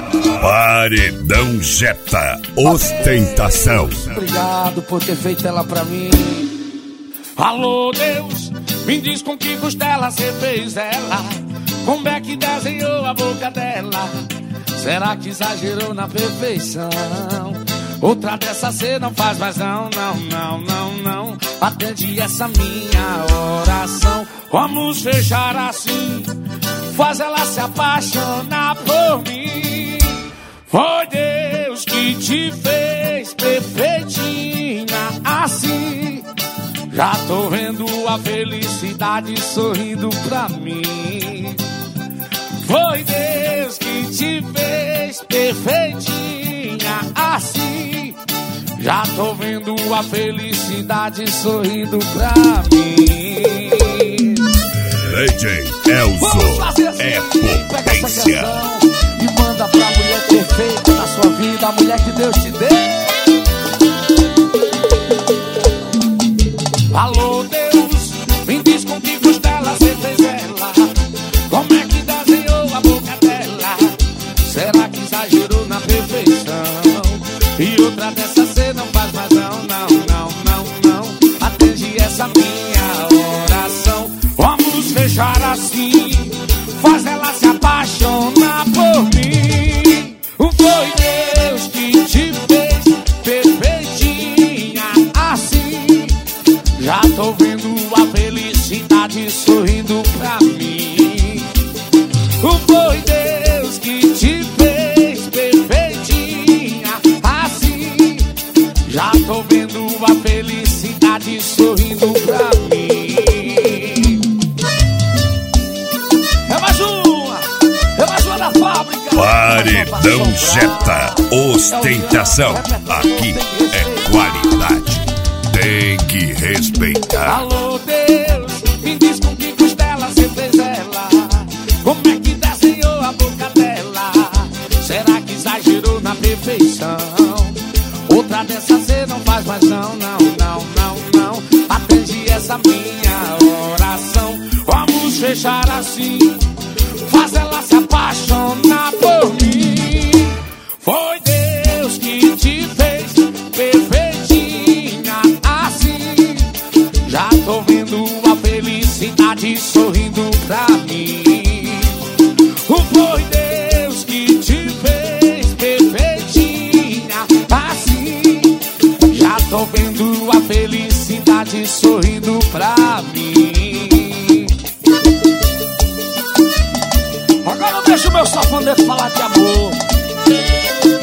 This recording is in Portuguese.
Paredão Jetta, ostentação. Obrigado por ter feito ela pra mim. Alô Deus, me diz com que costela cê fez ela. Como é que desenhou a boca dela? Será que exagerou na perfeição? Outra dessa cê não faz mais não, não, não, não, não. Atende essa minha oração. Vamos fechar assim, faz ela se apaixonar por mim. Foi Deus que te fez perfeitinha assim. Já tô vendo a felicidade sorrindo pra mim. Foi Deus que te fez perfeitinha assim. Já tô vendo a felicidade sorrindo pra mim. DJ Elzo é potência. E manda pra mulher perfeita na sua vida, a mulher que Deus te deu. Alô Deus, me diz com que costela cê fez ela. Como é que desenhou a boca dela? Será que exagerou na perfeição? E outra dessa cê não faz mais não, não, não, não, não. Atende essa minha oração. Vamos fechar assim, faz ela se apaixonar por mim. Foi Deus que te fez perfeitinha assim. Já tô vendo a felicidade sorrindo pra mim. Foi Deus que te fez perfeitinha assim. Já tô vendo a felicidade sorrindo pra mim. É mais uma da fábrica. Paredão Jetta, ostentação. Aqui é qualidade, tem que respeitar. Alô Deus, me diz com que costela cê fez ela. Como é que desenhou a boca dela? Será que exagerou na perfeição? Outra dessa cê não faz mais não, não, não, não, não. Atende essa minha oração. Vamos fechar assim, faz ela se apaixonar por mim. Foi Deus que te fez perfeitinha assim. Já tô vendo a felicidade sorrindo pra mim. Foi Deus que te fez perfeitinha assim. Já tô vendo a felicidade sorrindo pra mim. Agora deixa o meu safoneiro falar de amor.